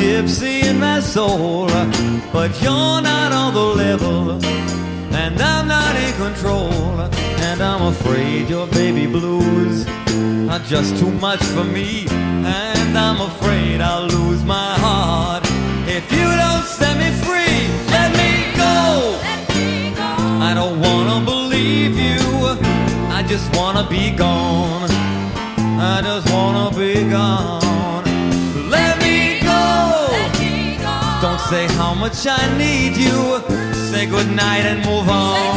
gypsy in my soul, but you're not on the level, and I'm not in control, and I'm afraid your baby blues are just too much for me, and I'm afraid I'll lose my heart if you don't set me free. Let me go. I don't wanna believe you, I just wanna be gone. I just wanna be gone. Let me go. Don't say how much I need you. Say goodnight and move on.